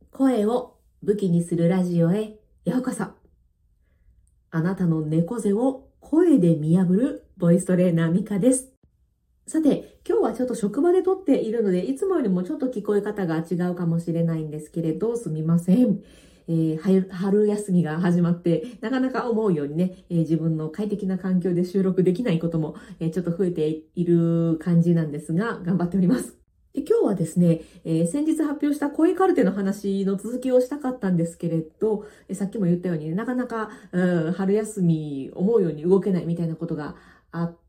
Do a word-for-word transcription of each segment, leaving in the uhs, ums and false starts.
声を武器にするラジオへようこそ。あなたの猫背を声で見破るボイストレーナーミカです。さて、今日はちょっと職場で撮っているので、いつもよりもちょっと聞こえ方が違うかもしれないんですけれど、すみません。えー、春春休みが始まって、なかなか思うようにね、えー、自分の快適な環境で収録できないことも、えー、ちょっと増えている感じなんですが、頑張っております。で今日はですね、えー、先日発表した声カルテの話の続きをしたかったんですけれど、えー、さっきも言ったように、ね、なかなか、うん、春休み思うように動けないみたいなことがあって、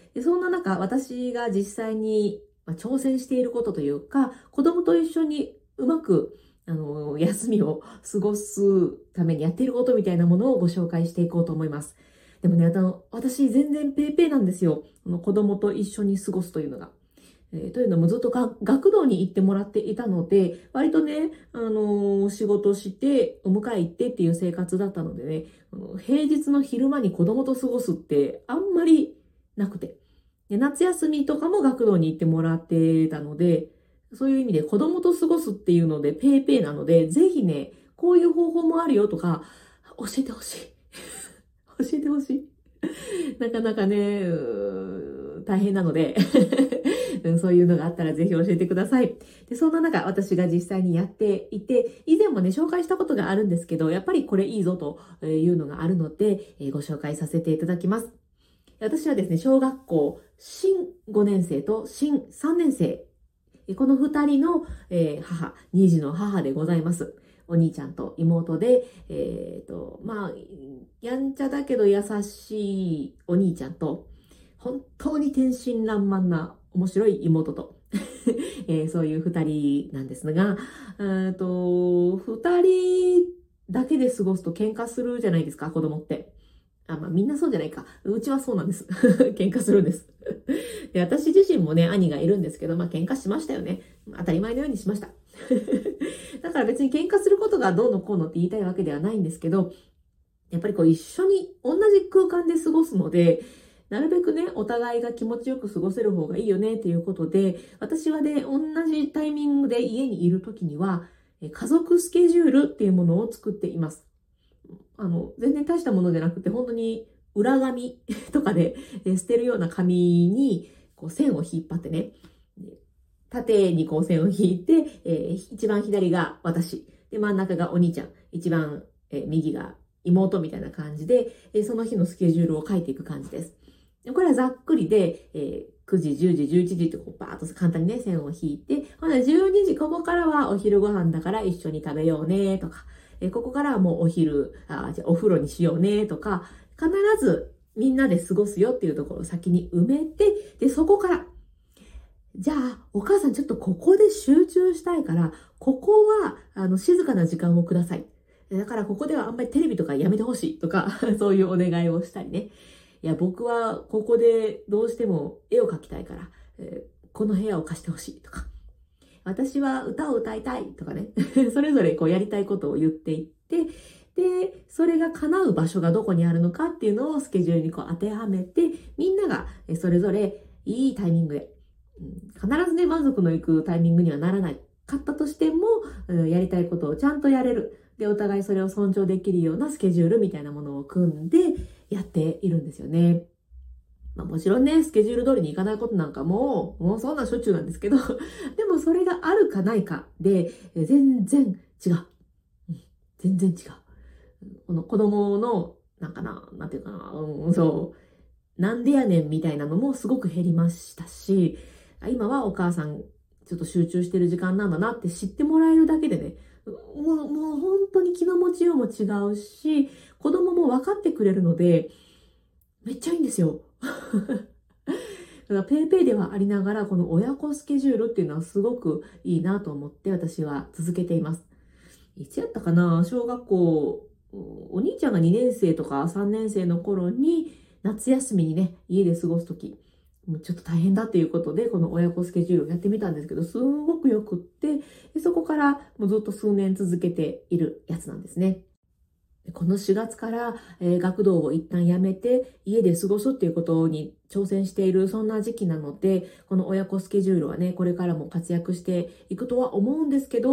でそんな中、私が実際に、まあ、挑戦していることというか、子供と一緒にうまくあの休みを過ごすためにやっていることみたいなものをご紹介していこうと思います。でもね、あの私全然ペーペーなんですよ。この子供と一緒に過ごすというのが。えー、というのもずっとが学童に行ってもらっていたので、割とね、あのー仕事して、お迎え行ってっていう生活だったのでね、あの平日の昼間に子供と過ごすってあんまりなくて。で夏休みとかも学童に行ってもらってたので、そういう意味で子供と過ごすっていうのでペーペーなので、ぜひね、こういう方法もあるよとか、教えてほしい。教えてほしい。なかなかね、大変なのでそういうのがあったらぜひ教えてください。で、そんな中、私が実際にやっていて、以前もね、紹介したことがあるんですけど、やっぱりこれいいぞというのがあるので、ご紹介させていただきます。私はですね、小学校、新ごねん生と新さんねん生、このふたりの母、に児の母でございます。お兄ちゃんと妹で、えっと、まあ、やんちゃだけど優しいお兄ちゃんと、本当に天真爛漫な面白い妹と、えー、そういう二人なんですが、えと、二人だけで過ごすと喧嘩するじゃないですか、子供って。あ、まあみんなそうじゃないか。うちはそうなんです。喧嘩するんです。で、私自身もね、兄がいるんですけど、まあ喧嘩しましたよね。当たり前のようにしました。だから別に喧嘩することがどうのこうのって言いたいわけではないんですけど、やっぱりこう一緒に同じ空間で過ごすので、なるべくね、お互いが気持ちよく過ごせる方がいいよねっていうことで、私はね、同じタイミングで家にいるときには、家族スケジュールっていうものを作っています。あの、全然大したものじゃなくて、本当に裏紙とかで捨てるような紙にこう線を引っ張ってね、縦にこう線を引いて、えー、一番左が私、で真ん中がお兄ちゃん、一番、えー、右が妹みたいな感じで、えー、その日のスケジュールを書いていく感じです。これはざっくりで、えー、くじ、じゅうじ、じゅういちじってこうバーッと簡単にね、線を引いて、ほなじゅうにじ、ここからはお昼ご飯だから一緒に食べようね、とか、えー、ここからはもうお昼、あ、じゃあお風呂にしようね、とか、必ずみんなで過ごすよっていうところを先に埋めて、で、そこから、じゃあ、お母さんちょっとここで集中したいから、ここは、あの、静かな時間をください。だからここではあんまりテレビとかやめてほしいとか、そういうお願いをしたりね。いや、僕はここでどうしても絵を描きたいから、えー、この部屋を貸してほしいとか。私は歌を歌いたいとかね。それぞれこうやりたいことを言っていって、で、それが叶う場所がどこにあるのかっていうのをスケジュールにこう当てはめて、みんながそれぞれいいタイミングで、必ずね、満足のいくタイミングにはならないかったとしても、やりたいことをちゃんとやれる。で、お互いそれを尊重できるようなスケジュールみたいなものを組んでやっているんですよね。まあもちろんね、スケジュール通りにいかないことなんかも、もうそんなしょっちゅうなんですけど、でもそれがあるかないかで、全然違う。全然違う。この子供の、なんかな、なんていうかな、うん、そう、なんでやねんみたいなのもすごく減りましたし、今はお母さん、ちょっと集中してる時間なんだなって知ってもらえるだけでね、もう、もう本当に気の持ちようも違うし、子供も分かってくれるので、めっちゃいいんですよ。だからペイペイではありながら、この親子スケジュールっていうのはすごくいいなと思って私は続けています。いつやったかな、小学校、お兄ちゃんがにねん生とかさんねん生の頃に、夏休みにね、家で過ごすとき、もうちょっと大変だっていうことで、この親子スケジュールをやってみたんですけど、すんごくよくって、でそこからもうずっと数年続けているやつなんですね。このしがつから、えー、学童を一旦やめて家で過ごすっていうことに挑戦しているそんな時期なので、この親子スケジュールはね、これからも活躍していくとは思うんですけど、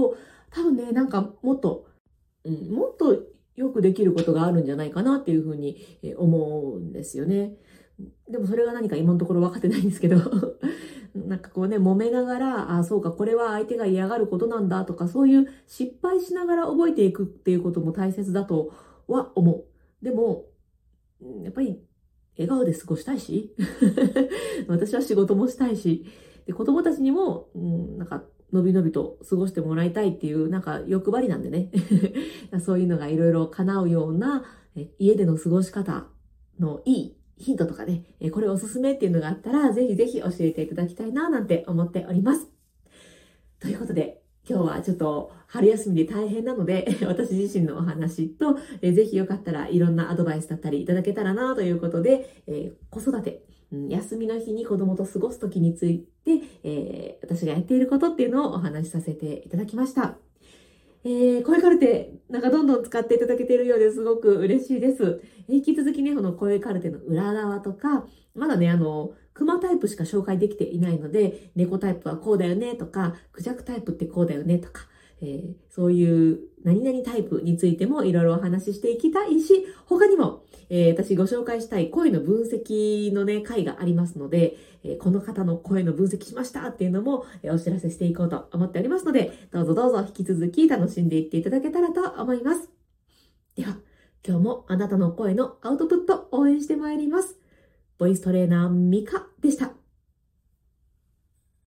多分ね、なんかもっと、うん、もっとよくできることがあるんじゃないかなっていうふうにえ思うんですよね。でもそれが何か今のところ分かってないんですけど、なんかこうね、揉めながら、あ、そうか、これは相手が嫌がることなんだとか、そういう失敗しながら覚えていくっていうことも大切だとは思う。でも、うんやっぱり笑顔で過ごしたいし、私は仕事もしたいし、で子供たちにも、うん、なんか、のびのびと過ごしてもらいたいっていう、なんか欲張りなんでね。そういうのがいろいろ叶うような、え家での過ごし方のいいヒントとかね、えこれおすすめっていうのがあったら、ぜひぜひ教えていただきたいな、なんて思っております。ということで、今日はちょっと春休みで大変なので、私自身のお話と、えぜひよかったらいろんなアドバイスだったりいただけたらなということで、えー、子育て、うん、休みの日に子供と過ごす時について、えー、私がやっていることっていうのをお話しさせていただきました。えー、声カルテ、なんかどんどん使っていただけているようですごく嬉しいです。えー引き続きね、この声カルテの裏側とか、まだね、あの、クマタイプしか紹介できていないので、猫タイプはこうだよねとか、クジャクタイプってこうだよねとか、えーそういう何々タイプについてもいろいろお話ししていきたいし、他にも、えー私ご紹介したい声の分析のね、回がありますので、えーこの方の声の分析しましたっていうのも、えーお知らせしていこうと思っておりますので、どうぞどうぞ引き続き楽しんでいっていただけたらと思います。では、今日もあなたの声のアウトプット応援してまいります。ボイストレーナーミカでした。